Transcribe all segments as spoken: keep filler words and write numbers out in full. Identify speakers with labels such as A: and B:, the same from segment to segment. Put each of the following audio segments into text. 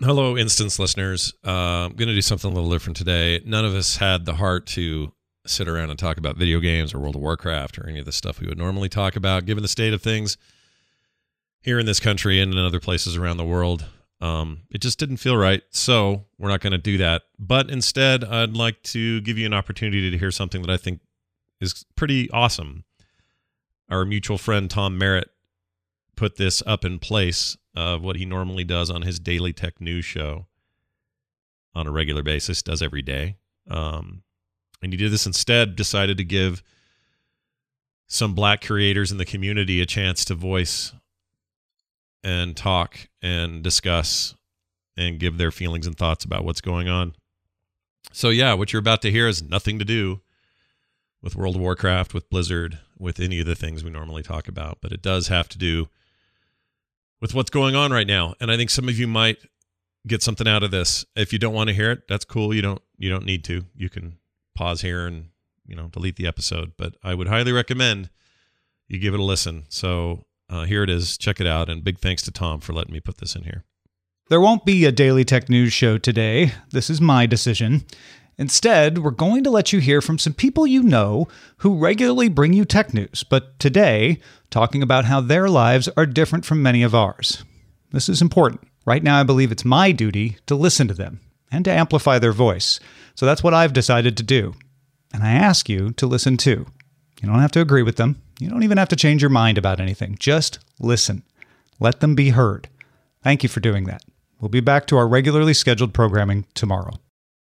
A: Hello, Instance listeners. Uh, I'm going to do something a little different today. None of us had the heart to sit around and talk about video games or World of Warcraft or any of the stuff we would normally talk about, given the state of things here in this country and in other places around the world. Um, it just didn't feel right, so we're not going to do that. But instead, I'd like to give you an opportunity to hear something that I think is pretty awesome. Our mutual friend Tom Merritt put this up in place of what he normally does on his daily tech news show on a regular basis, does every day. Um, and he did this instead, decided to give some black creators in the community a chance to voice and talk and discuss and give their feelings and thoughts about what's going on. So yeah, what you're about to hear has nothing to do with World of Warcraft, with Blizzard, with any of the things we normally talk about, but it does have to do with what's going on right now. And I think some of you might get something out of this. If you don't want to hear it, that's cool. You don't you don't need to. You can pause here and, you know, delete the episode. But I would highly recommend you give it a listen. So uh, here it is. Check it out. And big thanks to Tom for letting me put this in here.
B: There won't be a Daily Tech News show today. This is my decision. Instead, we're going to let you hear from some people you know who regularly bring you tech news, but today, talking about how their lives are different from many of ours. This is important. Right now, I believe it's my duty to listen to them and to amplify their voice. So that's what I've decided to do. And I ask you to listen too. You don't have to agree with them. You don't even have to change your mind about anything. Just listen. Let them be heard. Thank you for doing that. We'll be back to our regularly scheduled programming tomorrow.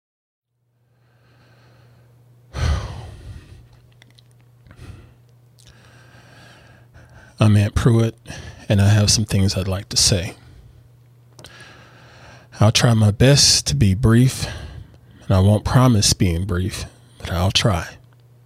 C: I'm Ant Pruitt, and I have some things I'd like to say. I'll try my best to be brief, and I won't promise being brief, but I'll try.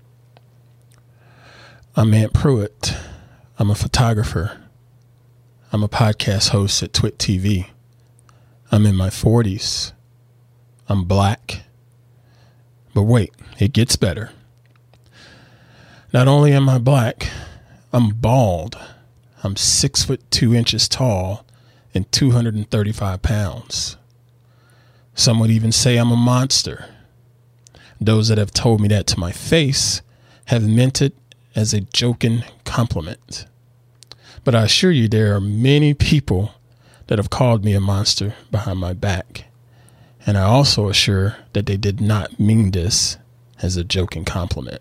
C: I'm Ant Pruitt. I'm a photographer. I'm a podcast host at Twit T V. I'm in my forties. I'm black. But wait, it gets better. Not only am I black, I'm bald. I'm six foot two inches tall and two hundred thirty-five pounds. Some would even say I'm a monster. Those that have told me that to my face have meant it as a joking compliment. But I assure you there are many people that have called me a monster behind my back. And I also assure that they did not mean this as a joking compliment.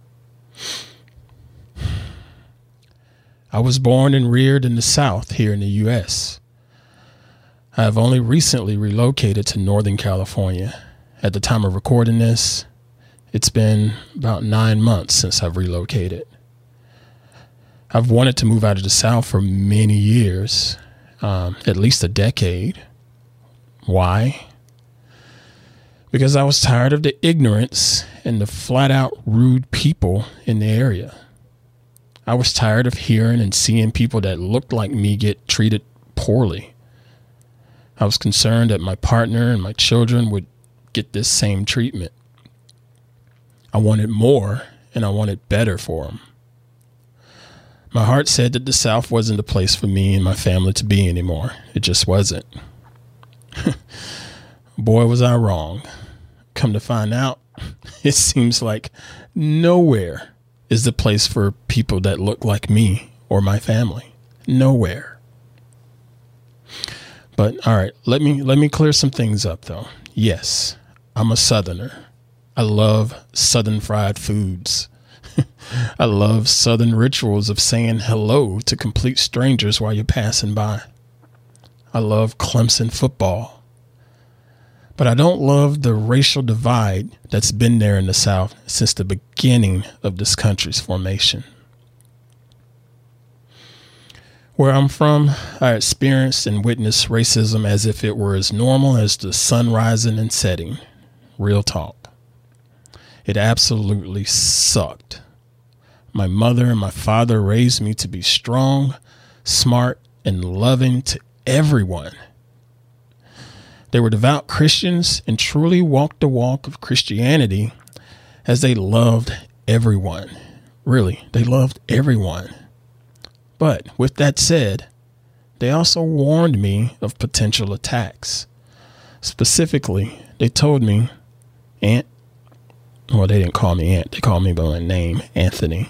C: I was born and reared in the South here in the U S. I have only recently relocated to Northern California. At the time of recording this, it's been about nine months since I've relocated. I've wanted to move out of the South for many years, um, at least a decade. Why? Because I was tired of the ignorance and the flat out rude people in the area. I was tired of hearing and seeing people that looked like me get treated poorly. I was concerned that my partner and my children would get this same treatment. I wanted more, and I wanted better for them. My heart said that the South wasn't the place for me and my family to be anymore. It just wasn't. Boy, was I wrong. Come to find out, it seems like nowhere is the place for people that look like me or my family. Nowhere. But all right, let me let me clear some things up though. Yes, I'm a Southerner. I love Southern fried foods. I love Southern rituals of saying hello to complete strangers while you're passing by. I love Clemson football. But I don't love the racial divide that's been there in the South since the beginning of this country's formation. Where I'm from, I experienced and witnessed racism as if it were as normal as the sun rising and setting. Real talk. It absolutely sucked. My mother and my father raised me to be strong, smart, and loving to everyone. They were devout Christians and truly walked the walk of Christianity as they loved everyone. Really, they loved everyone. But with that said, they also warned me of potential attacks. Specifically, they told me, Aunt, well, they didn't call me Aunt. They called me by my name, Anthony.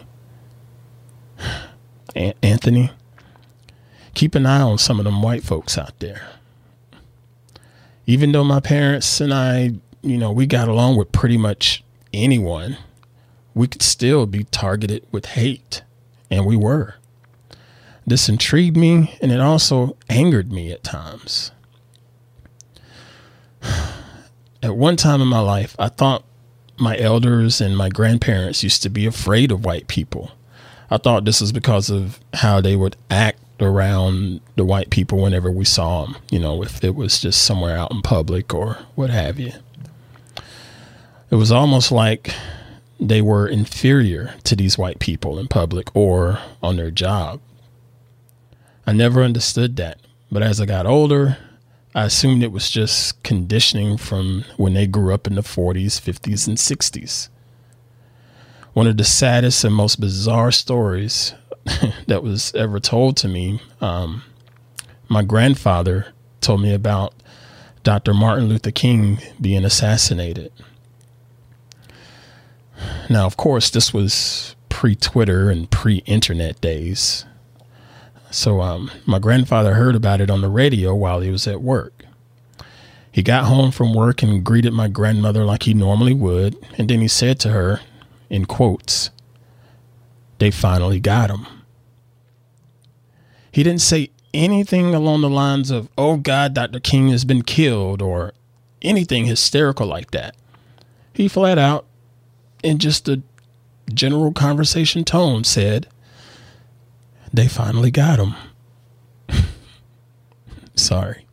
C: Aunt Anthony, keep an eye on some of them white folks out there. Even though my parents and I, you know, we got along with pretty much anyone, we could still be targeted with hate. And we were. This intrigued me, and it also angered me at times. At one time in my life, I thought my elders and my grandparents used to be afraid of white people. I thought this was because of how they would act around the white people whenever we saw them, you know, if it was just somewhere out in public or what have you. It was almost like they were inferior to these white people in public or on their job. I never understood that. But as I got older, I assumed it was just conditioning from when they grew up in the forties, fifties, and sixties. One of the saddest and most bizarre stories that was ever told to me, um, my grandfather told me about Doctor Martin Luther King being assassinated. Now, of course, this was pre-Twitter and pre-internet days. So um, my grandfather heard about it on the radio while he was at work. He got home from work and greeted my grandmother like he normally would. And then he said to her, in quotes, "They finally got him." He didn't say anything along the lines of, "Oh God, Doctor King has been killed," or anything hysterical like that. He flat out, in just a general conversation tone, said, "They finally got him." Sorry.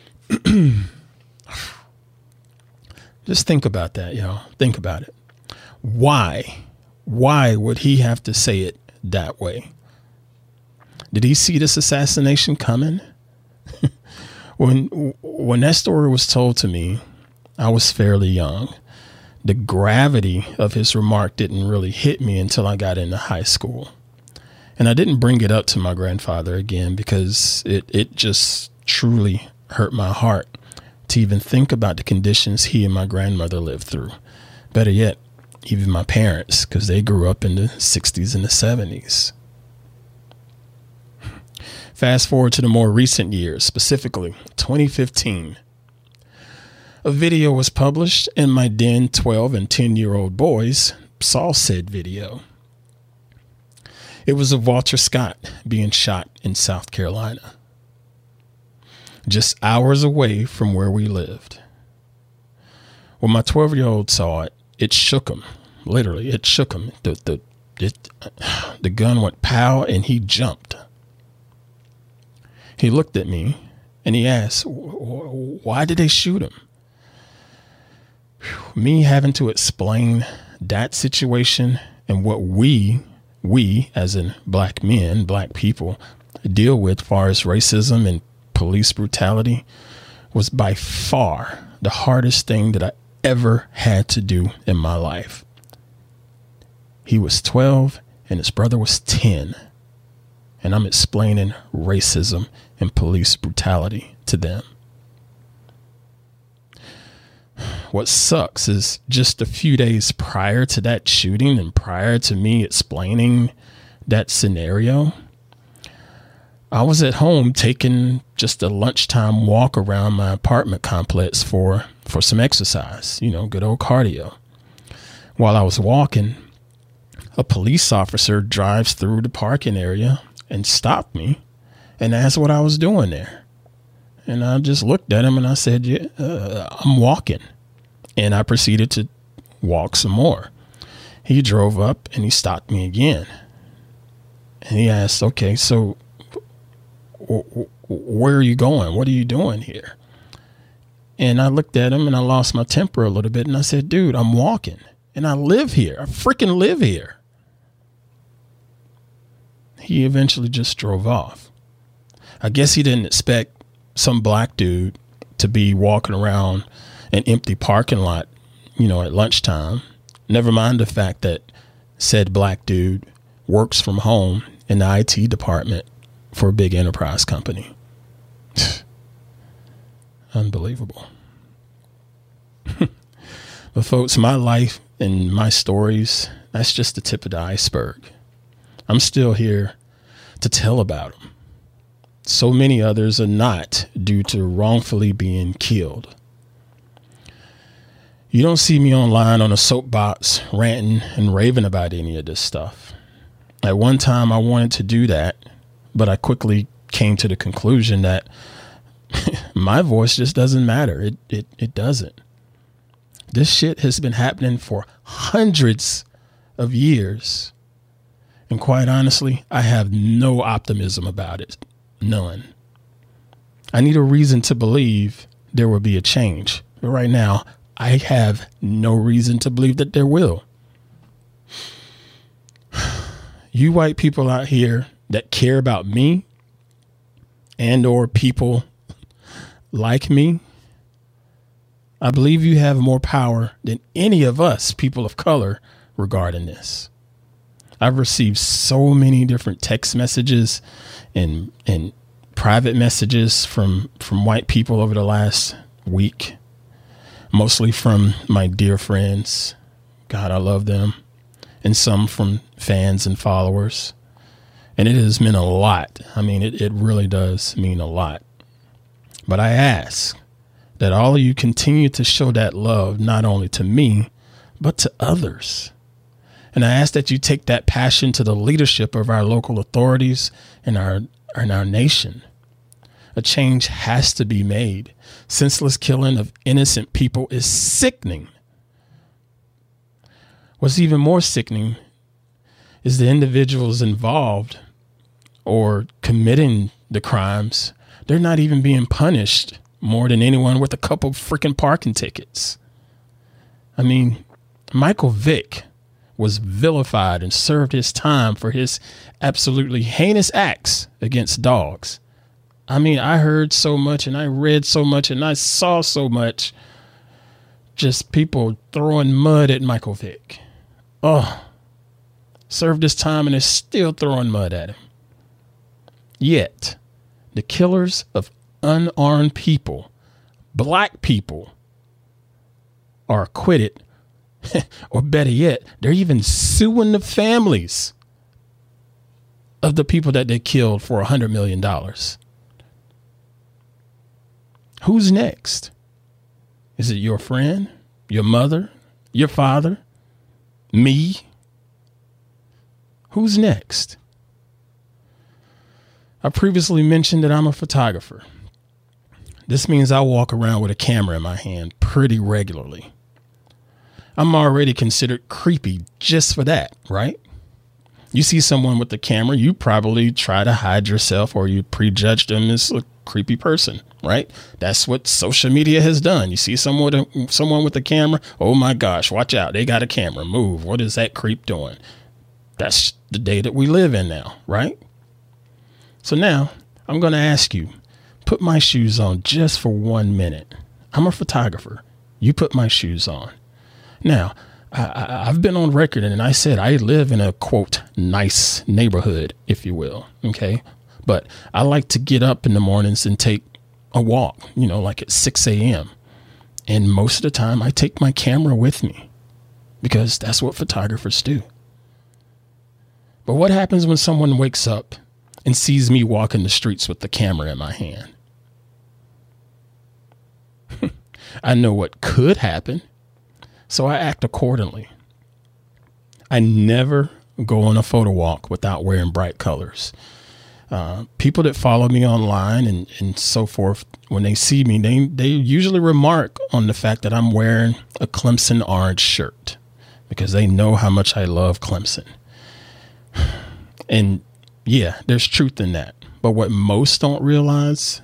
C: Just think about that, y'all. Think about it. Why? Why would he have to say it that way? Did he see this assassination coming? when when that story was told to me, I was fairly young. The gravity of his remark didn't really hit me until I got into high school. And I didn't bring it up to my grandfather again because it, it just truly hurt my heart to even think about the conditions he and my grandmother lived through. Better yet, even my parents, because they grew up in the sixties and the seventies. Fast forward to the more recent years, specifically twenty fifteen. A video was published and my then twelve and ten year old boys saw said video. It was of Walter Scott being shot in South Carolina, just hours away from where we lived. When my twelve year old saw it, it shook him. Literally, it shook him. The, the, it, the gun went pow and he jumped. He looked at me and he asked, "Why did they shoot him?" Me having to explain that situation and what we, we as in black men, black people, deal with as far as racism and police brutality was by far the hardest thing that I ever had to do in my life. He was twelve and his brother was ten. And I'm explaining racism and police brutality to them. What sucks is just a few days prior to that shooting and prior to me explaining that scenario, I was at home taking just a lunchtime walk around my apartment complex for, for some exercise, you know, good old cardio. While I was walking, a police officer drives through the parking area and stopped me and asked what I was doing there. And I just looked at him and I said, yeah, uh, I'm walking. And I proceeded to walk some more. He drove up and he stopped me again. And he asked, "Okay, so w- w- where are you going? What are you doing here?" And I looked at him and I lost my temper a little bit. And I said, "Dude, I'm walking and I live here. I freaking live here." He eventually just drove off. I guess he didn't expect some black dude to be walking around an empty parking lot, you know, at lunchtime. Never mind the fact that said black dude works from home in the I T department for a big enterprise company. Unbelievable. But folks, my life and my stories, that's just the tip of the iceberg. I'm still here to tell about them. So many others are not, due to wrongfully being killed. You don't see me online on a soapbox ranting and raving about any of this stuff. At one time, I wanted to do that, but I quickly came to the conclusion that my voice just doesn't matter. It, it, it doesn't. This shit has been happening for hundreds of years. And quite honestly, I have no optimism about it. None. I need a reason to believe there will be a change. But right now, I have no reason to believe that there will. You white people out here that care about me and or people like me, I believe you have more power than any of us people of color regarding this. I've received so many different text messages and and private messages from from white people over the last week, mostly from my dear friends. God, I love them. And some from fans and followers. And it has meant a lot. I mean, it, it really does mean a lot. But I ask that all of you continue to show that love, not only to me, but to others. And I ask that you take that passion to the leadership of our local authorities and our, and our nation. A change has to be made. Senseless killing of innocent people is sickening. What's even more sickening is the individuals involved or committing the crimes. They're not even being punished more than anyone with a couple freaking parking tickets. I mean, Michael Vick was vilified and served his time for his absolutely heinous acts against dogs. I mean, I heard so much and I read so much and I saw so much. Just people throwing mud at Michael Vick. Oh, served his time and is still throwing mud at him. Yet, the killers of unarmed people, black people, are acquitted. Or better yet, they're even suing the families of the people that they killed for a hundred million dollars. Who's next? Is it your friend, your mother, your father, me? Who's next? I previously mentioned that I'm a photographer. This means I walk around with a camera in my hand pretty regularly. I'm already considered creepy just for that, right? You see someone with the camera, you probably try to hide yourself or you prejudge them as a creepy person, right? That's what social media has done. You see someone with a, someone with a camera, oh my gosh, watch out. They got a camera, move. What is that creep doing? That's the day that we live in now, right? So now I'm going to ask you, put my shoes on just for one minute. I'm a photographer. You put my shoes on. Now, I, I, I've been on record and I said I live in a, quote, nice neighborhood, if you will. OK, but I like to get up in the mornings and take a walk, you know, like at six a.m. And most of the time I take my camera with me because that's what photographers do. But what happens when someone wakes up and sees me walking the streets with the camera in my hand? I know what could happen. So I act accordingly. I never go on a photo walk without wearing bright colors. Uh, people that follow me online and, and so forth, when they see me, they, they usually remark on the fact that I'm wearing a Clemson orange shirt because they know how much I love Clemson. And yeah, there's truth in that. But what most don't realize,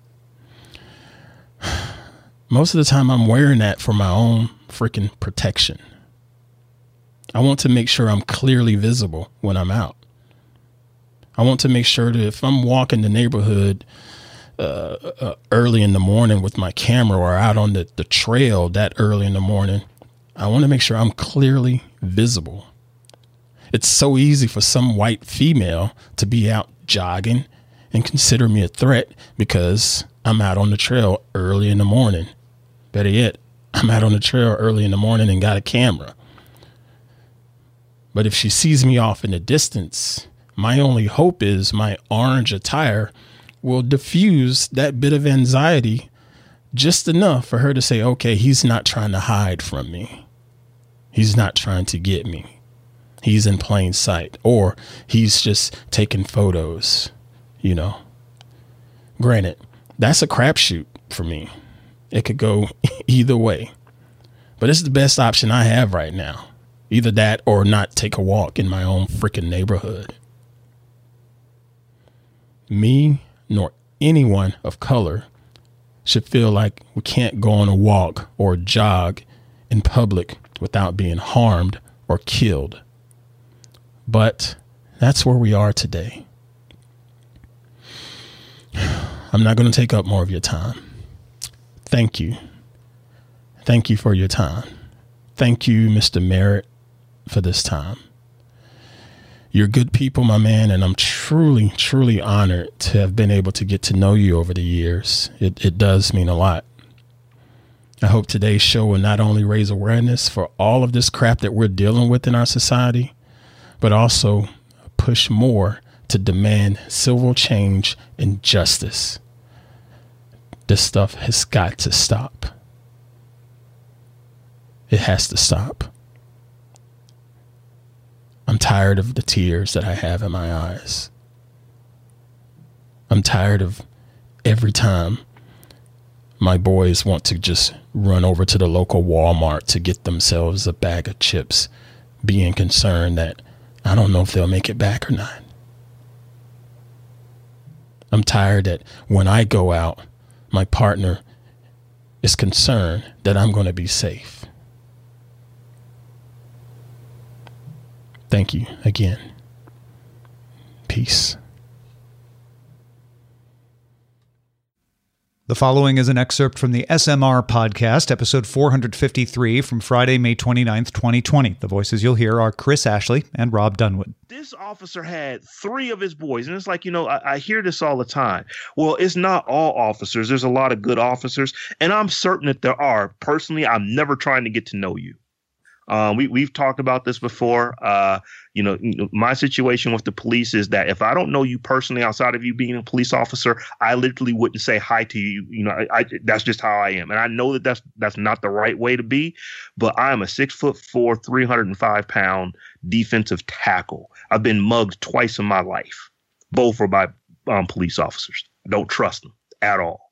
C: most of the time I'm wearing that for my own freaking protection. I want to make sure I'm clearly visible when I'm out. I want to make sure that if I'm walking the neighborhood uh, uh, early in the morning with my camera or out on the, the trail that early in the morning, I want to make sure I'm clearly visible. It's so easy for some white female to be out jogging and consider me a threat because I'm out on the trail early in the morning. Better yet, I'm out on the trail early in the morning and got a camera. But if she sees me off in the distance, my only hope is my orange attire will diffuse that bit of anxiety just enough for her to say, okay, he's not trying to hide from me. He's not trying to get me. He's in plain sight, or he's just taking photos, you know. Granted, that's a crapshoot for me. It could go either way, but it's the best option I have right now. Either that or not take a walk in my own freaking neighborhood. Me nor anyone of color should feel like we can't go on a walk or jog in public without being harmed or killed. But that's where we are today. I'm not going to take up more of your time. Thank you. Thank you for your time. Thank you, Mister Merritt, for this time. You're good people, my man, and I'm truly, truly honored to have been able to get to know you over the years. It, it does mean a lot. I hope today's show will not only raise awareness for all of this crap that we're dealing with in our society, but also push more to demand civil change and justice. This stuff has got to stop. It has to stop. I'm tired of the tears that I have in my eyes. I'm tired of every time my boys want to just run over to the local Walmart to get themselves a bag of chips, being concerned that I don't know if they'll make it back or not. I'm tired that when I go out, my partner is concerned that I'm going to be safe. Thank you again. Peace.
B: The following is an excerpt from the S M R podcast, episode four fifty-three from Friday, May twenty-ninth, twenty twenty. The voices you'll hear are Chris Ashley and Rob Dunwood.
D: This officer had three of his boys, and it's like, you know, I, I hear this all the time. Well, it's not all officers. There's a lot of good officers, and I'm certain that there are. Personally, I'm never trying to get to know you. Um, we, we've talked about this before. Uh, you know, my situation with the police is that if I don't know you personally outside of you being a police officer, I literally wouldn't say hi to you. You know, I, I, that's just how I am. And I know that that's that's not the right way to be. But I am a six foot four, three hundred five pound defensive tackle. I've been mugged twice in my life. Both were by um, police officers. I don't trust them at all.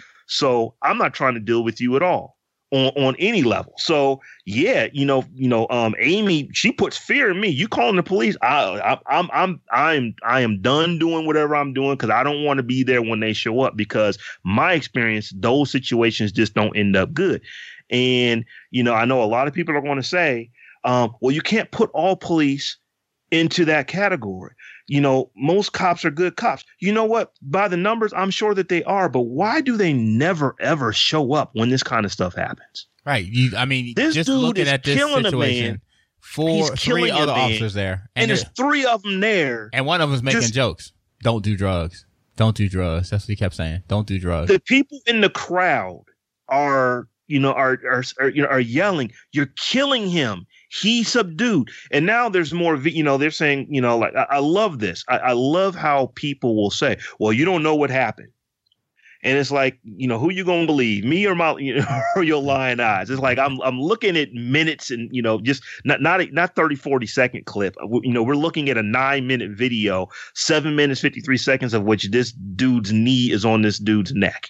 D: So I'm not trying to deal with you at all. On, on any level. So yeah, you know, you know, um, Amy, she puts fear in me. You calling the police? I, I, I'm, I'm, I'm, I am done doing whatever I'm doing because I don't want to be there when they show up. Because my experience, those situations just don't end up good. And you know, I know a lot of people are going to say, um, well, you can't put all police into that category. You know, most cops are good cops. You know what? By the numbers, I'm sure that they are. But why do they never, ever show up when this kind of stuff happens?
E: Right. You, I mean,
D: this
E: just
D: dude
E: looking
D: is
E: at this
D: killing
E: situation,
D: a man.
E: four,
D: He's
E: three
D: killing a
E: other
D: man.
E: officers there.
D: And, and there's three of them there.
E: And one of them's making
D: just,
E: jokes. Don't do drugs. Don't do drugs. That's what he kept saying. Don't do drugs.
D: The people in the crowd are, you know, are, are, are you know, are yelling, you're killing him. He subdued. And now there's more, you know, they're saying, you know, like, I, I love this. I, I love how people will say, well, you don't know what happened. And it's like, you know, who you going to believe, me or my, you know, or your lying eyes? It's like, I'm, I'm looking at minutes and, you know, just not, not, not thirty, forty second clip. You know, we're looking at a nine minute video, seven minutes, fifty-three seconds of which this dude's knee is on this dude's neck.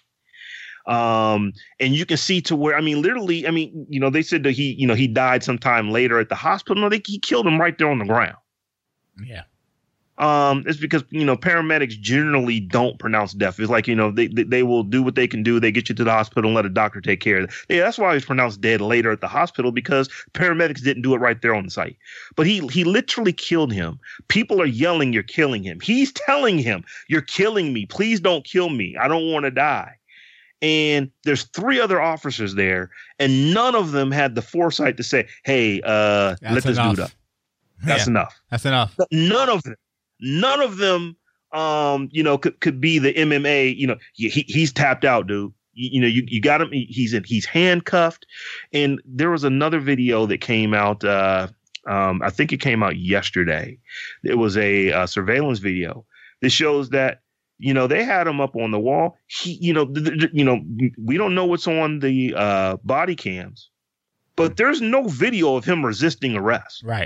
D: Um, and you can see to where, I mean, literally, I mean, you know, they said that he, you know, he died sometime later at the hospital. No, they, he killed him right there on the ground.
E: Yeah.
D: Um, it's because, you know, paramedics generally don't pronounce death. It's like, you know, they, they, they will do what they can do. They get you to the hospital and let a doctor take care of it. Yeah, that's why he was pronounced dead later at the hospital, because paramedics didn't do it right there on the site. But he, he literally killed him. People are yelling, you're killing him. He's telling him, you're killing me. Please don't kill me. I don't want to die. And there's three other officers there, and none of them had the foresight to say, hey, uh,
E: That's
D: let this
E: enough.
D: dude up. That's
E: Yeah.
D: enough.
E: That's enough.
D: None of them, none of them, um, you know, could, could be the M M A, you know, he, he's tapped out, dude. You, you know, you, you got him. He's in, he's handcuffed. And there was another video that came out. Uh, um, I think it came out yesterday. It was a, a surveillance video that shows that, you know, they had him up on the wall. He, you know, th- th- you know, we don't know what's on the uh, body cams, but there's no video of him resisting arrest.
E: Right.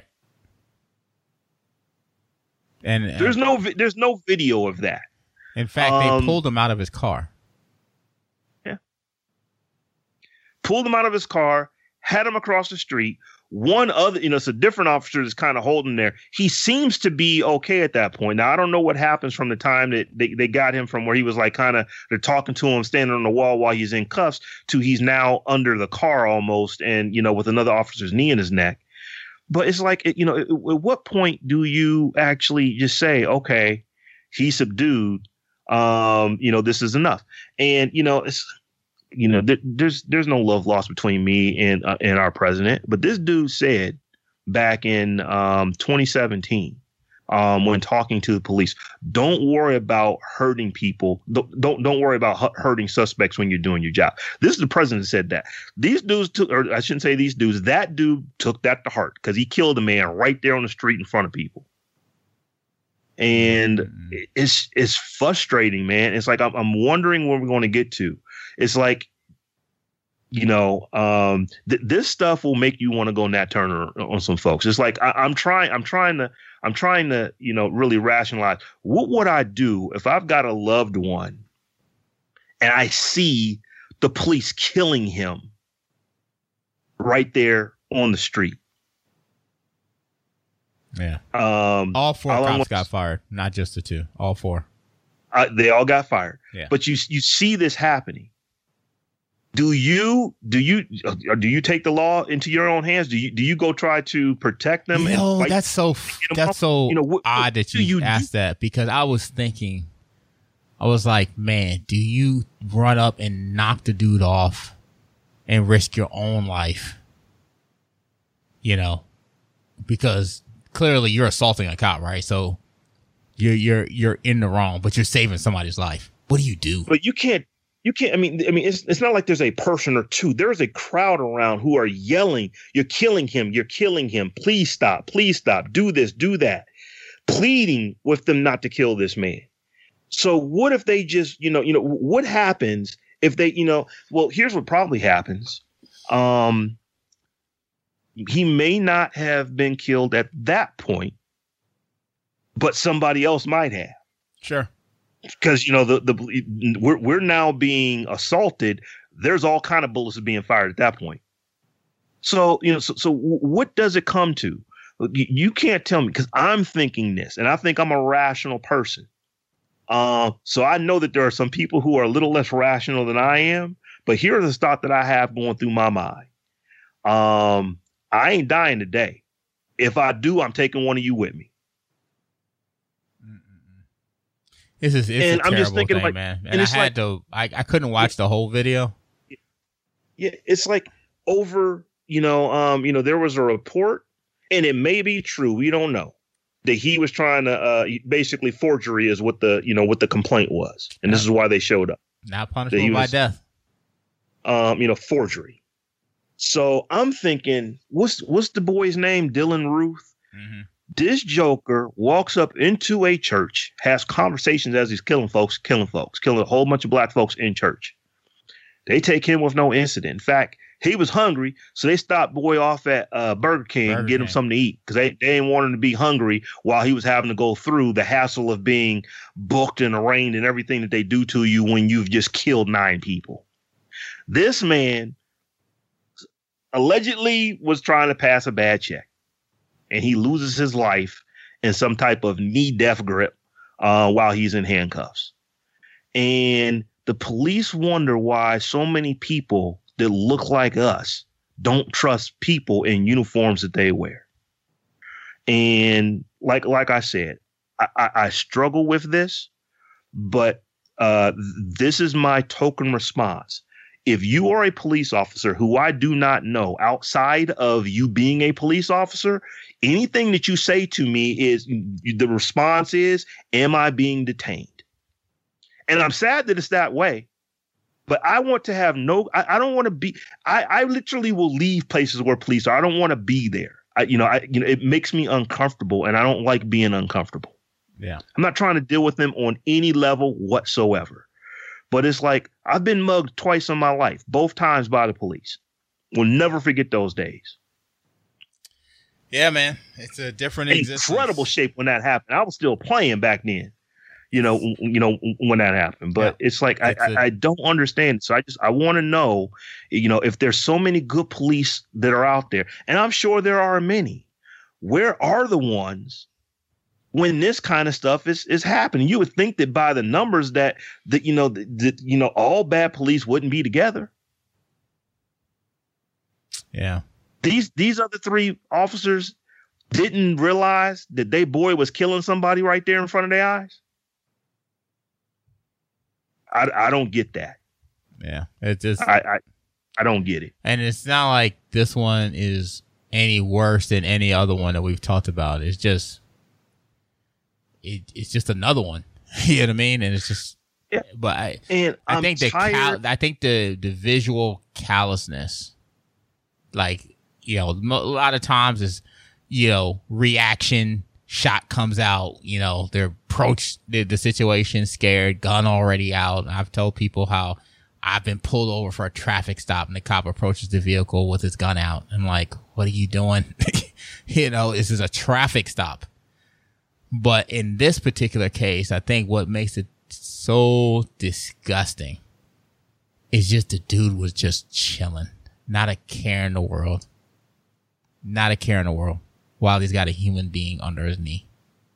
E: And uh,
D: there's no, vi- there's no video of that.
E: In fact,
D: um,
E: they pulled him out of his car.
D: Yeah. Pulled him out of his car, had him across the street. One other, you know, it's a different officer that's kind of holding there. He seems to be okay at that point. Now, I don't know what happens from the time that they, they got him from where he was like kind of, they're talking to him, standing on the wall while he's in cuffs, to he's now under the car almost, and, you know, with another officer's knee in his neck. But it's like, you know, at, at what point do you actually just say, okay, he's subdued, um, you know, this is enough. And, you know, it's, you know, th- there's there's no love lost between me and uh, and our president. But this dude said back in um, twenty seventeen, um, when talking to the police, don't worry about hurting people. Don't don't, don't worry about hu- hurting suspects when you're doing your job. This is the president that said that. These dudes took, or I shouldn't say these dudes, that dude took that to heart because he killed a man right there on the street in front of people. And mm-hmm. it's it's frustrating, man. It's like I'm, I'm wondering where we're going to get to. It's like, you know, um, th- this stuff will make you want to go Nat Turner on some folks. It's like I- I'm trying, I'm trying to, I'm trying to, you know, really rationalize what would I do if I've got a loved one and I see the police killing him right there on the street.
E: Yeah.
D: Um,
E: all four
D: all
E: cops
D: want-
E: got fired, not just the two. All four.
D: Uh, they all got fired.
E: Yeah.
D: But you you see this happening. Do you do you or do you take the law into your own hands? Do you do you go try to protect them?
E: You
D: and
E: know,
D: fight
E: that's so that's
D: off?
E: so
D: You know, what-
E: odd that
D: what do
E: you,
D: you
E: asked
D: do?
E: that, because I was thinking, I was like, man, do you run up and knock the dude off and risk your own life? You know, because clearly you're assaulting a cop, right? So you're you're you're in the wrong, but you're saving somebody's life. What do you do?
D: But you can't. You can't. I mean, I mean, it's it's not like there's a person or two. There's a crowd around who are yelling, "You're killing him! You're killing him! Please stop! Please stop! Do this! Do that!" Pleading with them not to kill this man. So what if they just, you know, you know, what happens if they, you know? Well, here's what probably happens. Um, he may not have been killed at that point, but somebody else might have.
E: Sure.
D: Because, you know, the the we're we're now being assaulted. There's all kind of bullets being fired at that point. So, you know, so, so what does it come to? You, you can't tell me, because I'm thinking this, and I think I'm a rational person. Uh, so I know that there are some people who are a little less rational than I am. But here's the thought that I have going through my mind. Um, I ain't dying today. If I do, I'm taking one of you with me.
E: This is it's
D: And
E: a
D: I'm
E: terrible
D: just thinking
E: thing,
D: like-
E: man. And,
D: and
E: I
D: it's
E: had
D: like-
E: to, I, I couldn't watch the whole video.
D: Yeah, it's like over, you know, um, you know, there was a report, and it may be true, we don't know, that he was trying to uh, basically forgery is what the, you know, what the complaint was, and this is why they showed up.
E: Not
D: That
E: punishable
D: he
E: by
D: was-
E: death.
D: Um, you know, forgery. So I'm thinking, what's what's the boy's name? Dylan Ruth.
E: Mm-hmm.
D: This joker walks up into a church, has conversations as he's killing folks, killing folks, killing a whole bunch of black folks in church. They take him with no incident. In fact, he was hungry, so they stopped boy off at uh, Burger King
E: Burger
D: and get him
E: King.
D: something to eat, because they, they didn't want him to be hungry while he was having to go through the hassle of being booked and arraigned and everything that they do to you when you've just killed nine people. This man allegedly was trying to pass a bad check, and he loses his life in some type of knee-death grip uh, while he's in handcuffs. And the police wonder why so many people that look like us don't trust people in uniforms that they wear. And like like I said, I, I, I struggle with this, but uh, this is my token response. If you are a police officer who I do not know outside of you being a police officer, anything that you say to me is the response is, am I being detained? And I'm sad that it's that way, But I want to have no, I, I don't want to be, I, I literally will leave places where police are. I don't want to be there. I, you know, I, you know, it makes me uncomfortable and I don't like being uncomfortable.
E: Yeah.
D: I'm not trying to deal with them on any level whatsoever. But it's like, I've been mugged twice in my life, both times by the police. We'll never forget those days.
E: Yeah, man. It's a different existence.
D: Incredible shape when that happened. I was still playing back then. You know, you know when that happened, but yeah. it's like it's I, a, I don't understand. So I just I want to know, you know, if there's so many good police that are out there, and I'm sure there are many. Where are the ones when this kind of stuff is is happening? You would think that by the numbers that that you know that, that you know all bad police wouldn't be together.
E: Yeah,
D: these these other three officers didn't realize that they boy was killing somebody right there in front of their eyes. I, I don't get that.
E: Yeah, it's just
D: I, I I don't get it.
E: And it's not like this one is any worse than any other one that we've talked about. It's just it, it's just another one. You know what I mean? And it's just yeah. But I
D: and
E: I
D: I'm
E: think the
D: tired.
E: cal- I think the the visual callousness, like you know, a lot of times is you know reaction. Shot comes out, you know, they're approached the, the situation, scared, gun already out. I've told people how I've been pulled over for a traffic stop and the cop approaches the vehicle with his gun out. I'm like, what are you doing? You know, this is a traffic stop. But in this particular case, I think what makes it so disgusting is just the dude was just chilling. Not a care in the world. Not a care in the world. While he's got a human being under his knee.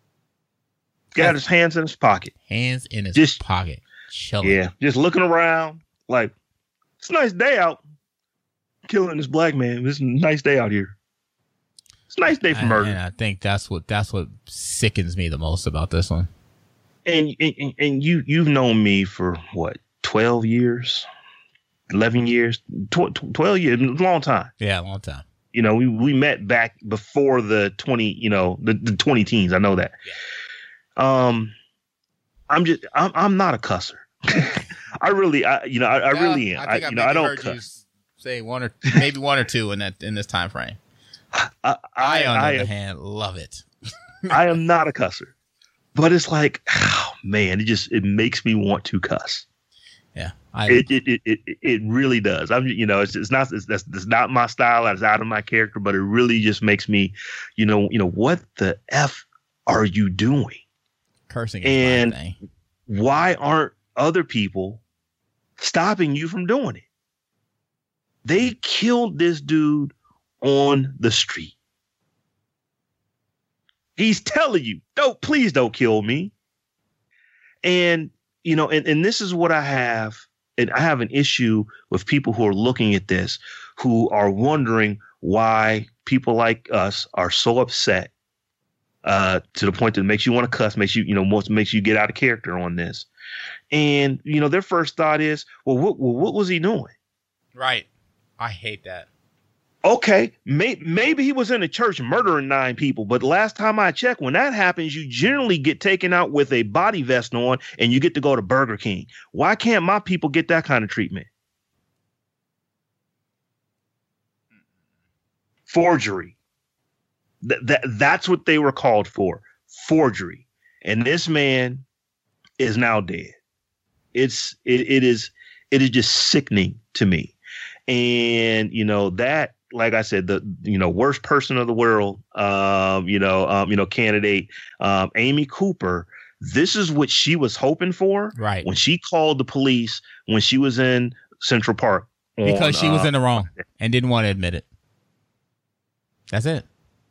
D: Got his hands in his pocket.
E: Hands in his
D: just,
E: pocket. Chilling.
D: Yeah, just looking around like, it's a nice day out. Killing this black man. It's a nice day out here. It's a nice day for murder.
E: And I think that's what that's what sickens me the most about this one.
D: And and, and you, you've known me for, what, twelve years? eleven years? Tw- twelve years? A long time.
E: Yeah, a long time.
D: You know, we, we met back before the twenty, you know, the, the twenty teens. I know that. Yeah. Um, I'm just, I'm, I'm not a cusser. I really, I, you know, I, I really am.
E: I, think
D: I,
E: I
D: you know, I don't
E: heard
D: cuss.
E: You say one or maybe one or two in that in this time frame.
D: I, I,
E: I on
D: I,
E: the other
D: I,
E: hand, love it.
D: I am not a cusser, but it's like, oh man, it just it makes me want to cuss.
E: Yeah, I,
D: it, it it it it really does. I'm you know it's it's not it's that's it's not my style. It's out of my character, but it really just makes me, you know you know what the F are you doing?
E: Cursing is
D: and
E: my thing.
D: Why aren't other people stopping you from doing it? They killed this dude on the street. He's telling you, don't please don't kill me. And You know, and, and this is what I have, and I have an issue with people who are looking at this, who are wondering why people like us are so upset uh, to the point that it makes you want to cuss, makes you, you know, most makes you get out of character on this. And, you know, their first thought is, well, what, well, what was he doing?
E: Right. I hate that.
D: Okay, may, maybe he was in a church murdering nine people, but last time I checked, when that happens, you generally get taken out with a body vest on and you get to go to Burger King. Why can't my people get that kind of treatment? Forgery. Th- that, that's what they were called for. Forgery. And this man is now dead. It's it, it is it is just sickening to me. And, you know, that, like I said, the, you know, worst person of the world, um, you know, um, you know, candidate, um, Amy Cooper, this is what she was hoping for.
E: Right.
D: When she called the police, when she was in Central Park. On,
E: because she was
D: uh,
E: in the wrong and didn't want to admit it. That's it.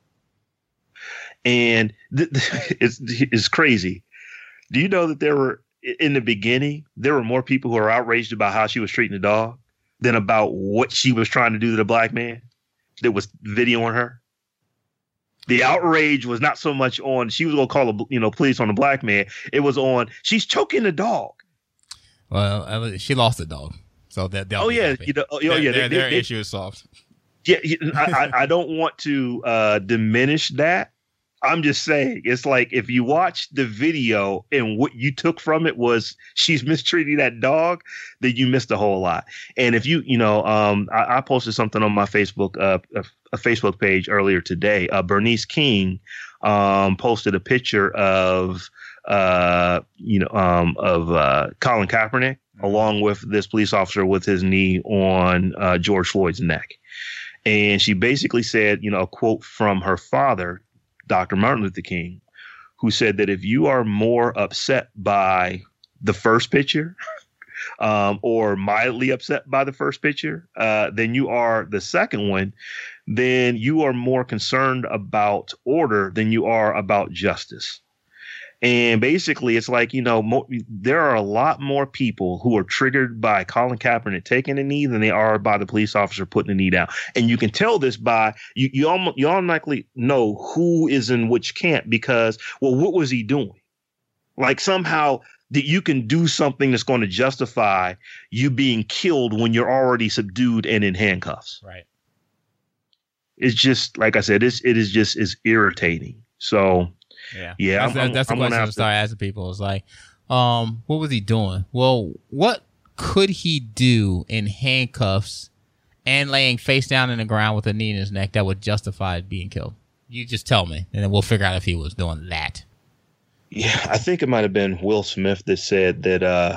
D: And th- th- it's, it's crazy. Do you know that there were, in the beginning, there were more people who were outraged about how she was treating the dog than about what she was trying to do to the black man that was videoing her? The outrage was not so much on she was going to call the you know police on the black man. It was on she's choking the dog.
E: Well, she lost the dog, so that
D: oh yeah, you know, oh yeah,
E: their,
D: they,
E: their,
D: they,
E: their
D: they,
E: issue is solved.
D: Yeah, I, I, I don't want to uh, diminish that. I'm just saying, it's like if you watch the video and what you took from it was she's mistreating that dog, then you missed a whole lot. And if you, you know, um, I, I posted something on my Facebook, uh, a, a Facebook page earlier today. Uh, Bernice King um, posted a picture of, uh, you know, um, of uh, Colin Kaepernick along with this police officer with his knee on uh, George Floyd's neck. And she basically said, you know, a quote from her father, Doctor Martin Luther King, who said that if you are more upset by the first picture um, or mildly upset by the first picture uh, than you are the second one, then you are more concerned about order than you are about justice. And basically, it's like, you know, mo- there are a lot more people who are triggered by Colin Kaepernick taking a knee than they are by the police officer putting a knee down. And you can tell this by you, you almost you automatically know who is in which camp because, well, what was he doing? Like somehow that you can do something that's going to justify you being killed when you're already subdued and in handcuffs.
E: Right.
D: It's just like I said, it's, it is just is irritating. So.
E: Yeah,
D: yeah.
E: That's,
D: I'm,
E: that's the
D: I'm
E: question
D: to
E: to start asking people. It's like, um, what was he doing? Well, what could he do in handcuffs and laying face down in the ground with a knee in his neck that would justify being killed? You just tell me, and then we'll figure out if he was doing that.
D: Yeah, I think it might have been Will Smith that said that, uh,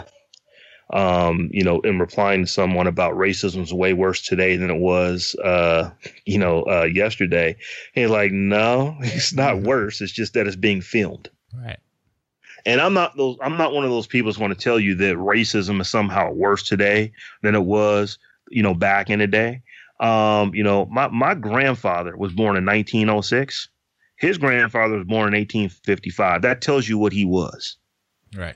D: um, you know, in replying to someone about racism is way worse today than it was, uh, you know, uh, yesterday. He's like, no, it's not
E: Mm-hmm.
D: worse. It's just that it's being filmed.
E: Right.
D: And I'm not those. I'm not one of those people that's going to tell you that racism is somehow worse today than it was, you know, back in the day. Um, you know, my my grandfather was born in nineteen oh six. His grandfather was born in eighteen fifty-five. That tells you what he was.
E: Right.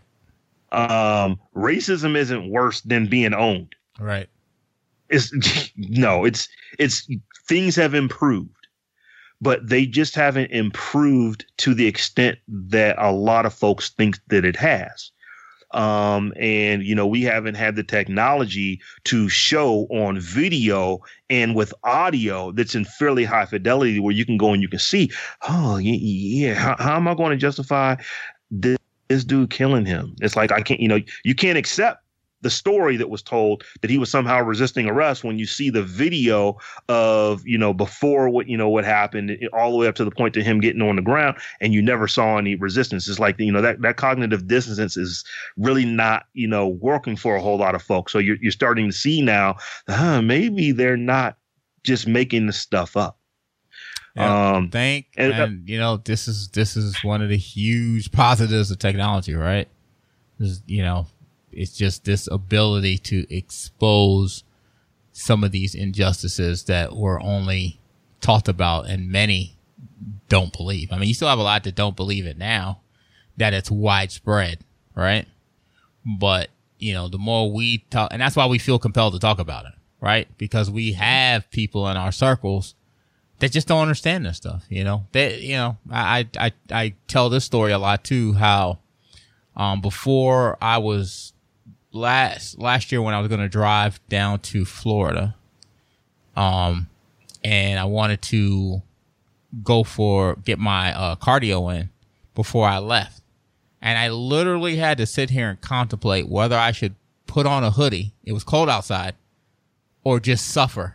D: Um, racism isn't worse than being owned.
E: Right.
D: It's no, it's it's things have improved, but they just haven't improved to the extent that a lot of folks think that it has. Um, and you know, we haven't had the technology to show on video and with audio that's in fairly high fidelity where you can go and you can see, oh yeah, yeah. How, how am I going to justify this? This dude killing him? It's like I can't, you know, you can't accept the story that was told that he was somehow resisting arrest when you see the video of, you know, before what, you know, what happened all the way up to the point to him getting on the ground and you never saw any resistance. It's like, you know, that, that cognitive dissonance is really not, you know, working for a whole lot of folks. So you're, you're starting to see now, huh, maybe they're not just making this stuff up.
E: Yeah,
D: Um,
E: think,
D: and,
E: and,
D: uh,
E: you know, this is this is one of the huge positives of technology, right? Is, you know, it's just this ability to expose some of these injustices that were only talked about and many don't believe. I mean, you still have a lot that don't believe it now, that it's widespread, right? But, you know, the more we talk, and that's why we feel compelled to talk about it, right? Because we have people in our circles that just don't understand this stuff, you know. They, you know, I, I, I tell this story a lot too. How, um, before I was last last year when I was going to drive down to Florida, um, and I wanted to go for get my uh, cardio in before I left, and I literally had to sit here and contemplate whether I should put on a hoodie. It was cold outside, or just suffer.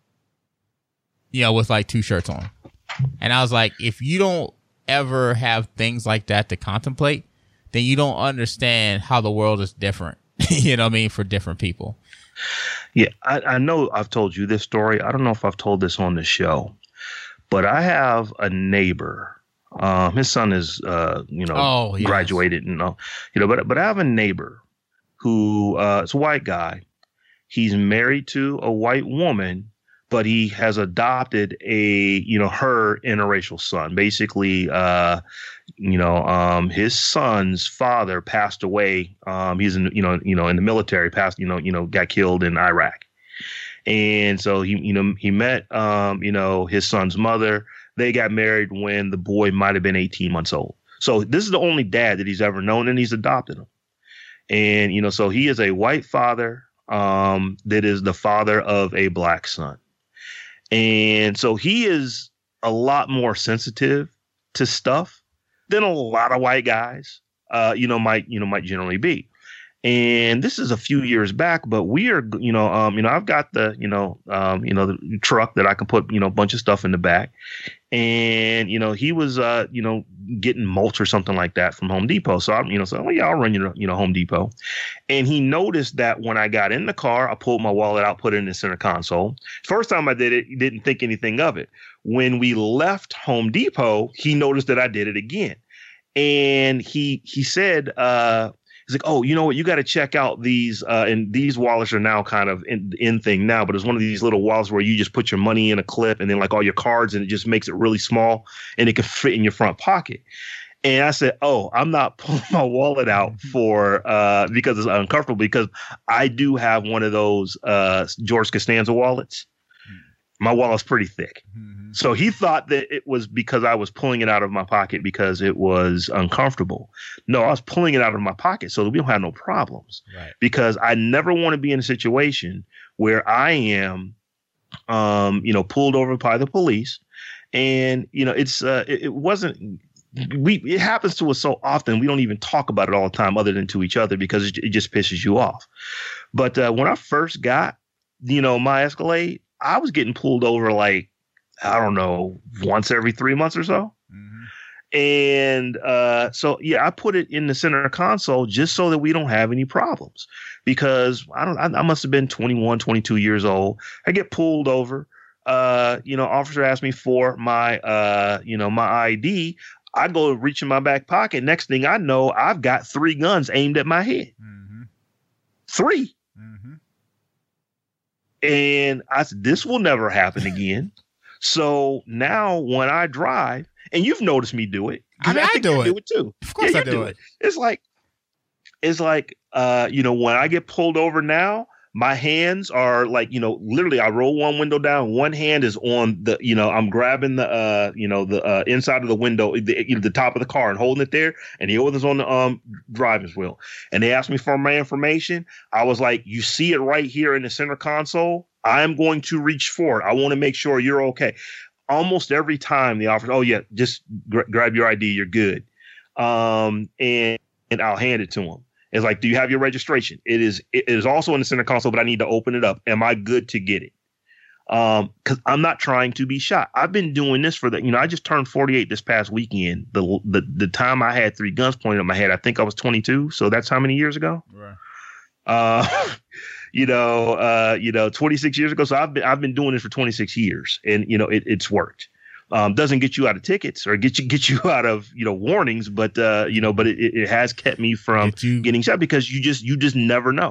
E: You know, with like two shirts on. And I was like, if you don't ever have things like that to contemplate, then you don't understand how the world is different. You know what I mean? For different people.
D: Yeah, I, I know I've told you this story. I don't know if I've told this on the show, but I have a neighbor. Um, his son is, uh, you know,
E: Oh, yes.
D: graduated and all, you know, but but I have a neighbor who uh, is a white guy. He's married to a white woman, but he has adopted a, you know, her interracial son. Basically, uh, you know, um, his son's father passed away. Um, he's in, you know, you know, in the military, passed, you know, you know, got killed in Iraq. And so he, you know, he met, um, you know, his son's mother. They got married when the boy might have been eighteen months old. So this is the only dad that he's ever known, and he's adopted him. And, you know, so he is a white father, um, that is the father of a black son. And so he is a lot more sensitive to stuff than a lot of white guys, uh, you know, might, you know, might generally be. And this is a few years back, but we are, you know, um, you know, I've got the, you know, um, you know, the truck that I can put, you know, a bunch of stuff in the back. And, you know, he was, uh, you know, getting mulch or something like that from Home Depot. So I'm, you know, so, well, yeah, I'll run you to, you know, Home Depot. And he noticed that when I got in the car, I pulled my wallet out, put it in the center console. First time I did it, he didn't think anything of it. When we left Home Depot, he noticed that I did it again. And he, he said, uh, he's like, oh, you know what? You got to check out these. Uh, and these wallets are now kind of in, in thing now, but it's one of these little wallets where you just put your money in a clip and then like all your cards, and it just makes it really small and it can fit in your front pocket. And I said, oh, I'm not pulling my wallet out for uh, because it's uncomfortable, because I do have one of those uh, George Costanza wallets. My wallet's pretty thick. Mm-hmm. So he thought that it was because I was pulling it out of my pocket because it was uncomfortable. No, I was pulling it out of my pocket so that we don't have no problems. Right. Because I never want to be in a situation where I am, um, you know, pulled over by the police. And, you know, it's uh, it, it wasn't we it happens to us so often we don't even talk about it all the time other than to each other because it, it just pisses you off. But uh, when I first got, you know, my Escalade, I was getting pulled over like, I don't know, once every three months or so. Mm-hmm. And uh, so, yeah, I put it in the center console just so that we don't have any problems, because I don't, I, I must have been twenty-one, twenty-two years old. I get pulled over. Uh, you know, officer asked me for my, uh, you know, my I D. I go reach in my back pocket. Next thing I know, I've got three guns aimed at my head. Mm-hmm. Three. Mm-hmm. And I said, this will never happen again. So now when I drive, and you've noticed me do it.
E: I mean, I, I do, it.
D: do it too.
E: Of course
D: yeah,
E: I do, do it. it.
D: It's like, it's like, uh, you know, when I get pulled over now, my hands are like, you know, literally I roll one window down. One hand is on the, you know, I'm grabbing the, uh, you know, the uh, inside of the window, the, you know, the top of the car and holding it there. And the other's on the um driver's wheel. And they asked me for my information. I was like, you see it right here in the center console. I am going to reach for it. I want to make sure you're okay. Almost every time the officer, oh yeah, just gra- grab your I D. You're good. Um, and, and I'll hand it to him. It's like, do you have your registration? It is, it is also in the center console, but I need to open it up. Am I good to get it? Um, cause I'm not trying to be shot. I've been doing this for the, you know, I just turned forty-eight this past weekend. The, the, the time I had three guns pointed at my head, I think I was twenty-two. So that's how many years ago? Right. Uh, you know, uh, you know, twenty-six years ago. So I've been, I've been doing this for twenty-six years, and, you know, it, it's worked. Um, doesn't get you out of tickets or get you get you out of, you know, warnings, but uh, you know, but it, it has kept me from you- getting shot, because you just you just never know.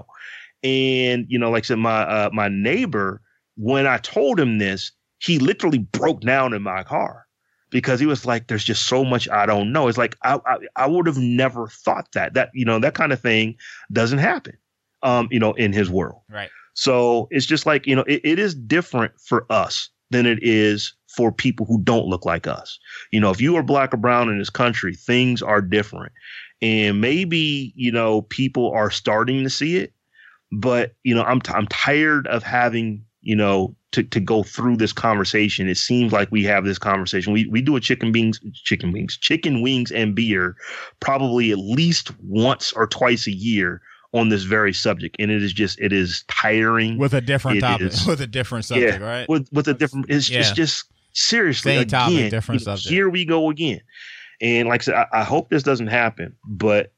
D: And, you know, like I said, my uh, my neighbor, when I told him this, he literally broke down in my car, because he was like, there's just so much I don't know. It's like, I I, I would have never thought that that, you know, that kind of thing doesn't happen, um, you know, in his world.
E: Right.
D: So it's just like, you know, it, it is different for us than it is for people who don't look like us. You know, if you are black or brown in this country, things are different. And maybe, you know, people are starting to see it, but, you know, I'm, t- I'm tired of having, you know, to, to go through this conversation. It seems like we have this conversation. We, we do a chicken wings, chicken wings, chicken wings and beer probably at least once or twice a year on this very subject, and it is just it is tiring
E: with a different
D: it
E: topic
D: is,
E: with a different subject,
D: yeah,
E: right?
D: With with a different, it's, yeah. it's just seriously
E: Same
D: again,
E: topic, different
D: you know,
E: subject.
D: Here we go again, and like I said, I, I hope this doesn't happen, but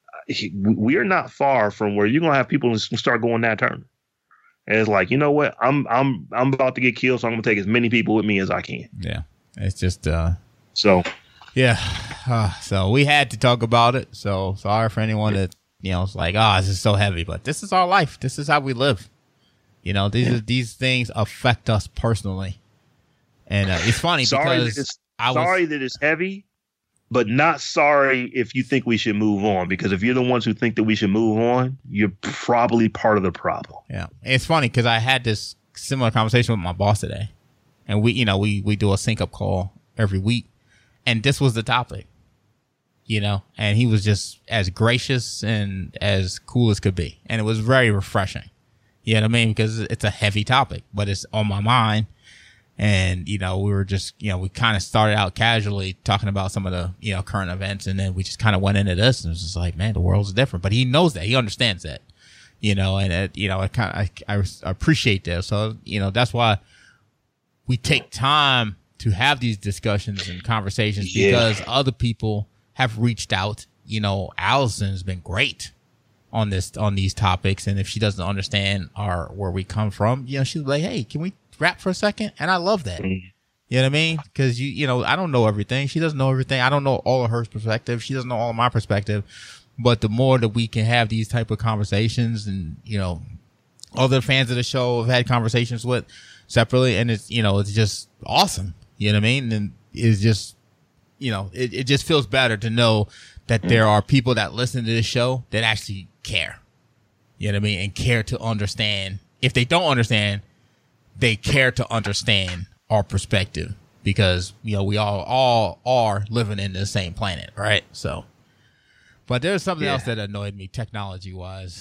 D: we are not far from where you're gonna have people start going that turn. And it's like, you know what, I'm I'm I'm about to get killed, so I'm gonna take as many people with me as I can.
E: Yeah, it's just uh,
D: so
E: yeah, uh, so we had to talk about it. So sorry for anyone that. You know, it's like, oh, this is so heavy, but this is our life. This is how we live. You know, these yeah. are, these things affect us personally, and uh, it's funny
D: sorry
E: because
D: that it's,
E: I was,
D: sorry that it's heavy, but not sorry if you think we should move on. Because if you're the ones who think that we should move on, you're probably part of the problem.
E: Yeah, it's funny because I had this similar conversation with my boss today, and we, you know, we we do a sync up call every week, and this was the topic. You know, and he was just as gracious and as cool as could be. And it was very refreshing. You know what I mean? Because it's a heavy topic, but it's on my mind. And, you know, we were just, you know, we kind of started out casually talking about some of the, you know, current events. And then we just kind of went into this and it was just like, man, the world's different. But he knows that. He understands that, you know, and, it, you know, I kind of, I, I appreciate that. So, you know, that's why we take time to have these discussions and conversations
D: Yeah.
E: because other people have reached out. You know, Allison's been great on this, on these topics. And if she doesn't understand our, where we come from, you know, she's like, hey, can we rap for a second? And I love that.
D: Mm.
E: You know what I mean? Because you, you know, I don't know everything. She doesn't know everything. I don't know all of her perspective. She doesn't know all of my perspective. But the more that we can have these type of conversations, and you know, other fans of the show have had conversations with separately, and it's you know, it's just awesome. You know what I mean? And it's just, you know, it, it just feels better to know that there are people that listen to this show that actually care. You know what I mean? And care to understand. If they don't understand, they care to understand our perspective because, you know, we all, all are living in the same planet, right? So, but there's something
D: Yeah.
E: else that annoyed me technology wise.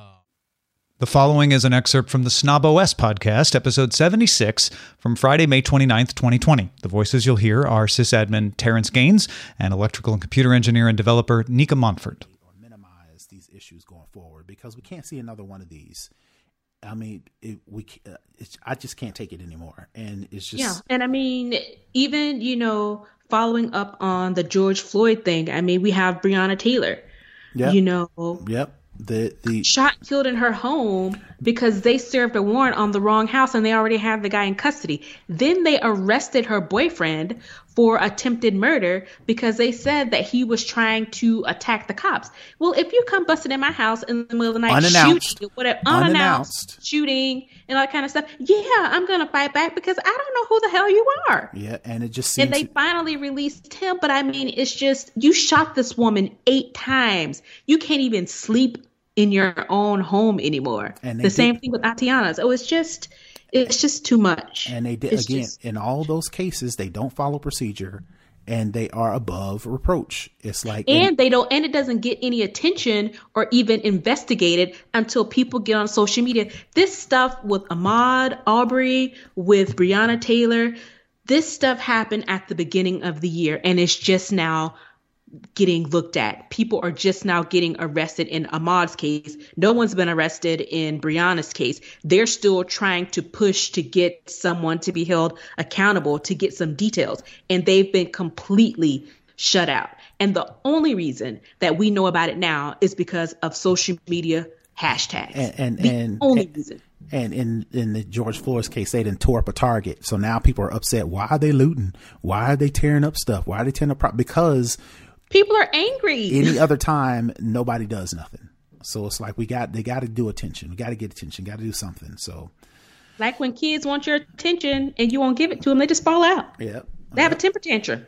B: The following is an excerpt from the Snob O S podcast, episode seventy-six, from Friday, May twenty-ninth, twenty twenty. The voices you'll hear are sysadmin Terrence Gaines and electrical and computer engineer and developer Nika Montfort.
F: Or minimize these issues going forward because we can't see another one of these. I mean, it, we uh, it's, I just can't take it anymore, and it's just
G: Yeah, and I mean, even you know, following up on the George Floyd thing, I mean, we have Breonna Taylor.
F: Yep.
G: You know,
F: Yep. The the
G: shot and killed in her home because they served a warrant on the wrong house and they already have the guy in custody. Then they arrested her boyfriend for attempted murder because they said that he was trying to attack the cops. Well, if you come busting in my house in the middle of the night,
F: Unannounced.
G: shooting, whatever, unannounced,
F: Unannounced.
G: shooting and all that kind of stuff, yeah, I'm gonna fight back because I don't know who the hell you are.
F: yeah, and it just seems
G: And they finally released him, but I mean, it's just you shot this woman eight times. You can't even sleep in your own home anymore.
F: And they
G: the same
F: did-
G: thing with Atiana. So it's just, it's just too much.
F: and they did
G: It's
F: again
G: just-
F: in all those cases they don't follow procedure, and they are above reproach. It's like
G: and they don't, and it doesn't get any attention or even investigated until people get on social media. This stuff with Ahmaud Arbery, with Breonna Taylor, this stuff happened at the beginning of the year, and it's just now getting looked at. People are just now getting arrested in Ahmaud's case. No one's been arrested in Breonna's case. They're still trying to push to get someone to be held accountable to get some details, and they've been completely shut out. And the only reason that we know about it now is because of social media hashtags.
F: and and
G: the
F: and,
G: only
F: and,
G: reason.
F: and in in the George Floyd's case, they done tore up a Target. So now people are upset. Why are they looting? Why are they tearing up stuff? Why are they tearing up pro- because
G: People are angry.
F: any other time nobody does nothing. So it's like we got they got to do attention. We got to get attention. Got to do something. So
G: Like when kids want your attention and you won't give it to them, they just fall out.
F: yeah,
G: They have a temper tantrum.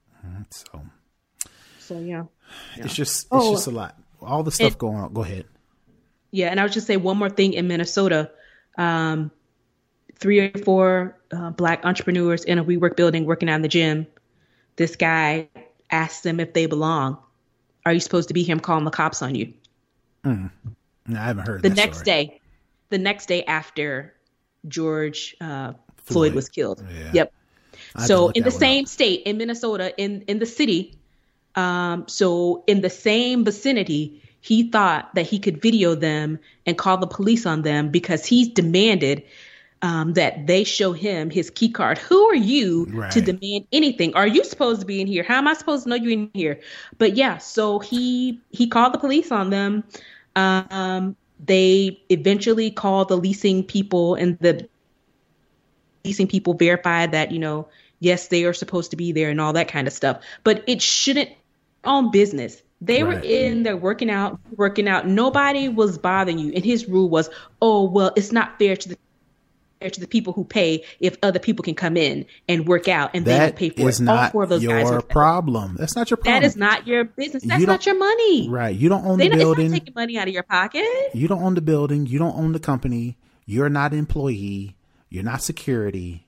F: so
G: So yeah.
F: it's just it's
G: Oh.
F: just a lot. All the stuff
G: It-
F: going on. Go ahead.
G: Yeah, and I would just say one more thing in Minnesota. Um, three or four uh, black entrepreneurs in a WeWork building working out in the gym. This guy asked them if they belong. Are you supposed to be here? I'm calling the cops on you.
F: No, I haven't heard
G: The
F: that
G: next
F: story.
G: day, the next day after George uh, Floyd.
F: Floyd.
G: was killed.
F: Yeah.
G: Yep.
F: I have to
G: So
F: look
G: in
F: that
G: the
F: one
G: same
F: up.
G: state, in Minnesota, in, in the city, um, so in the same vicinity, he thought that he could video them and call the police on them because he's demanded um, that they show him his key card. Who are you
F: Right.
G: to demand anything? Are you supposed to be in here? How am I supposed to know you're in here? But yeah, so he he called the police on them. Um, they eventually called the leasing people, and the leasing people verified that, you know, yes, they are supposed to be there and all that kind of stuff. But it shouldn't own business. They were
F: Right.
G: in there working out, working out. Nobody was bothering you. And his rule was, oh, well, it's not fair to the fair to the people who pay if other people can come in and work out and they
F: That
G: don't pay for
F: is
G: it. All
F: not
G: four of those guys
F: your
G: were-
F: problem. That's not your problem.
G: That is not your business. That's
F: You don't-
G: not your money.
F: right. You don't own
G: They
F: the
G: not, it's not
F: building.
G: taking money out of your pocket.
F: You don't own the building. You don't own the company. You're not an employee. You're not security.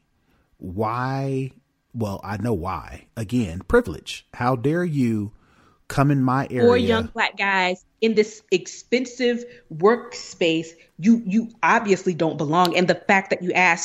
F: Why? Well, I know why. Again, privilege. How dare you come in my area?
G: Four young black guys in this expensive workspace. You you obviously don't belong. And the fact that you asked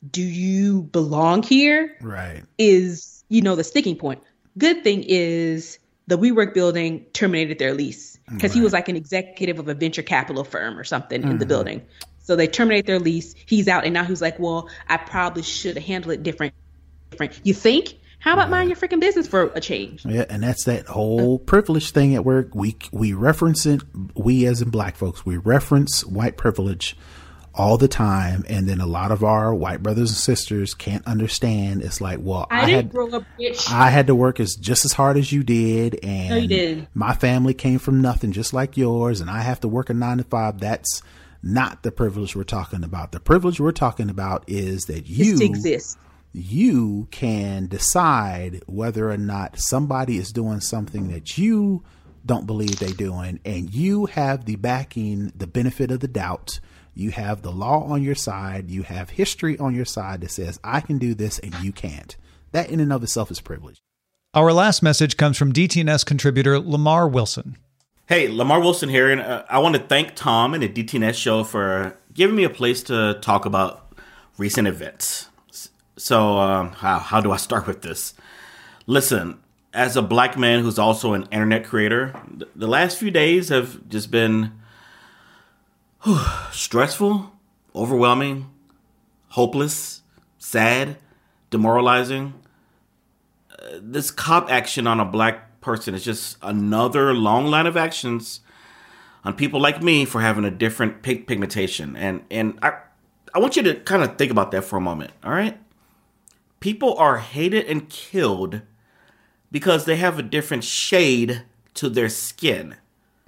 G: do you belong here?
F: Right.
G: Is, you know, the sticking point. Good thing is the WeWork building terminated their lease because right. he was like an executive of a venture capital firm or something mm-hmm. in the building. So they terminate their lease. He's out, and now he's like, well, I probably should have handled it different. different. You think? How about mind your freaking business for a change?
F: Yeah, and that's that whole privilege thing at work. We we reference it, we as in black folks, we reference white privilege all the time, and then a lot of our white brothers and sisters can't understand. It's like, well,
G: I,
F: I
G: didn't
F: had
G: grow up rich.
F: I had to work as just as hard as you did, and
G: no, you did.
F: My family came from nothing, just like yours, and I have to work a nine to five. That's not the privilege we're talking about. The privilege we're talking about is that you
G: Just exist.
F: You can decide whether or not somebody is doing something that you don't believe they're doing, and you have the backing, the benefit of the doubt. You have the law on your side. You have history on your side that says, I can do this and you can't. That in and of itself is privilege.
B: Our last message comes from D T N S contributor Lamar Wilson.
H: Hey, Lamar Wilson here, and uh, I want to thank Tom and the D T N S show for giving me a place to talk about recent events. So um, how, how do I start with this? Listen, as a black man who's also an internet creator, th- the last few days have just been whew, stressful, overwhelming, hopeless, sad, demoralizing. Uh, this cop action on a black person is just another long line of actions on people like me for having a different pig- pigmentation. And, and I, I want you to kind of think about that for a moment, all right? People are hated and killed because they have a different shade to their skin.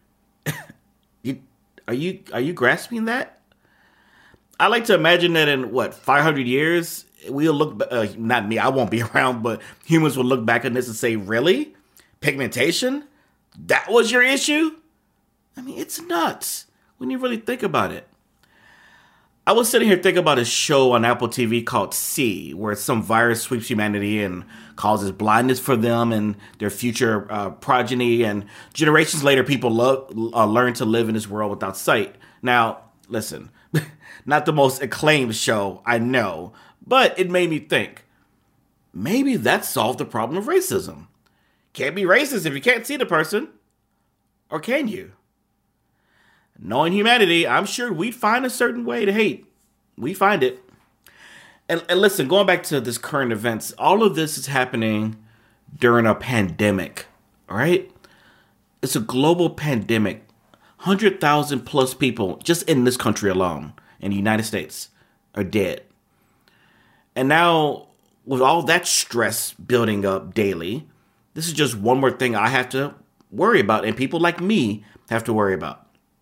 H: you, are you are you grasping that? I like to imagine that in what five hundred years we'll look. Uh, not me, I won't be around, but humans will look back on this and say, "Really, pigmentation? That was your issue?" I mean, it's nuts when you really think about it. I was sitting here thinking about a show on Apple T V called See, where some virus sweeps humanity and causes blindness for them and their future uh, progeny. And generations later, people lo- uh, learn to live in this world without sight. Now, listen, not the most acclaimed show, I know, but it made me think, maybe that solved the problem of racism. Can't be racist if you can't see the person. Or can you? Knowing humanity, I'm sure we'd find a certain way to hate. We find it. And, and listen, going back to this current events, all of this is happening during a pandemic, all right? It's a global pandemic. one hundred thousand plus people just in this country alone, in the United States, are dead. And now, with all that stress building up daily, this is just one more thing I have to worry about, and people like me have to worry about.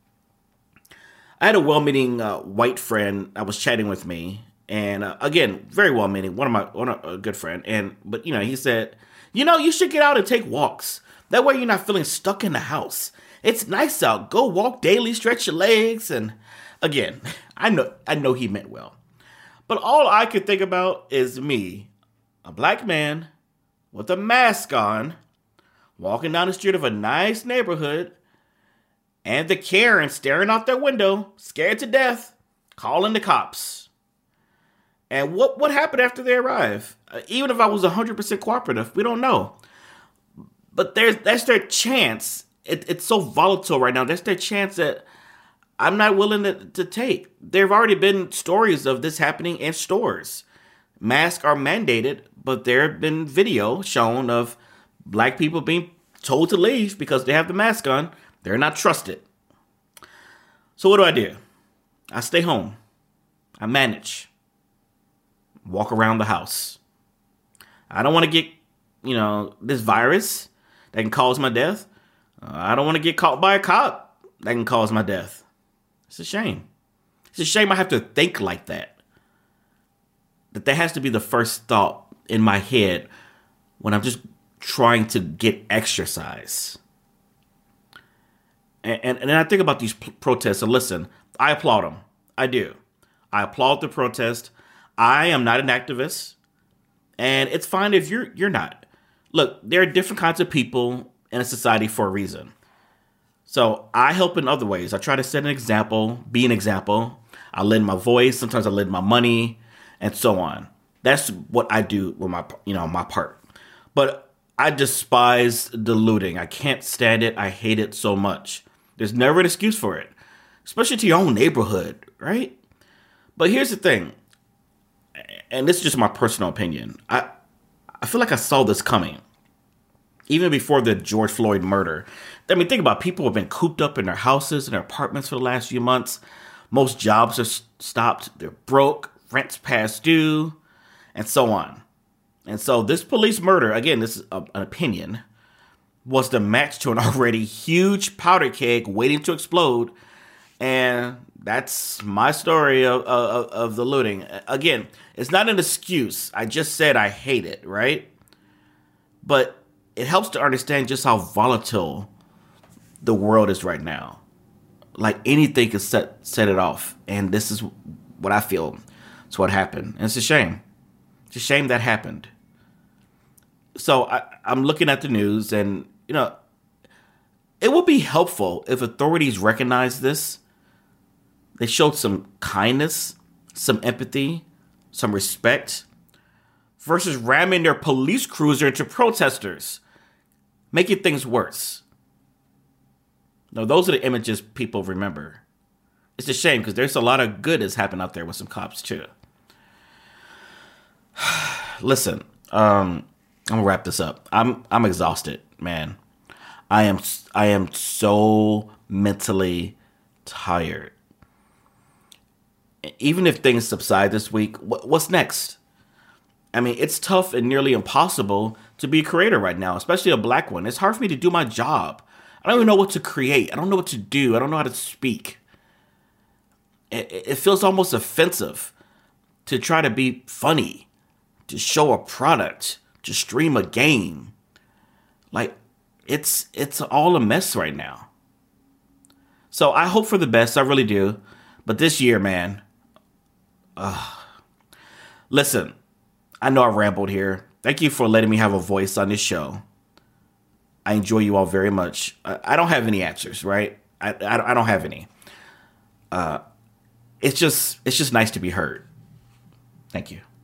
H: I had a well-meaning uh, white friend that was chatting with me, and uh, again, very well-meaning, one of my one of, a good friend. And but you know, he said, you know, you should get out and take walks. That way, you're not feeling stuck in the house. It's nice out. Go walk daily, stretch your legs. And again, I know I know he meant well, but all I could think about is me, a black man with a mask on, walking down the street of a nice neighborhood. And the Karen staring out their window, scared to death, calling the cops. And what, what happened after they arrive? Uh, even if I was one hundred percent cooperative, we don't know. But there's that's their chance. It, it's so volatile right now. That's their chance that I'm not willing to, to take. There have already been stories of this happening in stores. Masks are mandated, but there have been video shown of black people being told to leave because they have the mask on. They're not trusted. So what do I do? I stay home. I manage. Walk around the house. I don't want to get, you know, this virus that can cause my death. Uh, I don't want to get caught by a cop that can cause my death. It's a shame. It's a shame I have to think like that. That that has to be the first thought in my head when I'm just trying to get exercise. And, and, and then I think about these p- protests, and listen, I applaud them. I do. I applaud the protest. I am not an activist, and it's fine if you're you're not. Look, there are different kinds of people in a society for a reason. So I help in other ways. I try to set an example, be an example. I lend my voice. Sometimes I lend my money. and so on. That's what I do with my, you know, my part. But I despise the looting. I can't stand it. I hate it so much. There's never an excuse for it, especially to your own neighborhood, right? But here's the thing, and this is just my personal opinion. I, I feel like I saw this coming, even before the George Floyd murder. I mean, think about it. People have been cooped up in their houses and their apartments for the last few months. Most jobs are stopped. They're broke. Rent's past due, and so on. And so this police murder, again, this is a, an opinion, was the match to an already huge powder keg waiting to explode. And that's my story of, of, of the looting. Again, it's not an excuse. I just said I hate it, right? But it helps to understand just how volatile the world is right now. Like anything can set set it off. And this is what I feel. It's what happened. And it's a shame. It's a shame that happened. So I, I'm looking at the news and, you know, it would be helpful if authorities recognize this. They showed some kindness, some empathy, some respect, versus ramming their police cruiser into protesters, making things worse. No, those are the images people remember. It's a shame because there's a lot of good that's happened out there with some cops too. Listen, um, I'm gonna wrap this up. I'm I'm exhausted, man. I am I am so mentally tired. Even if things subside this week, what, what's next? I mean, it's tough and nearly impossible to be a creator right now, especially a black one. It's hard for me to do my job. I don't even know what to create. I don't know what to do. I don't know how to speak. It, it feels almost offensive to try to be funny, to show a product, to stream a game. Like, it's it's all a mess right now. So I hope for the best. I really do. But this year, man, uh, listen, I know I rambled here. Thank you for letting me have a voice on this show. I enjoy you all very much. I, I don't have any answers, right? I, I, I don't have any. Uh, it's just it's just nice to be heard. Thank you.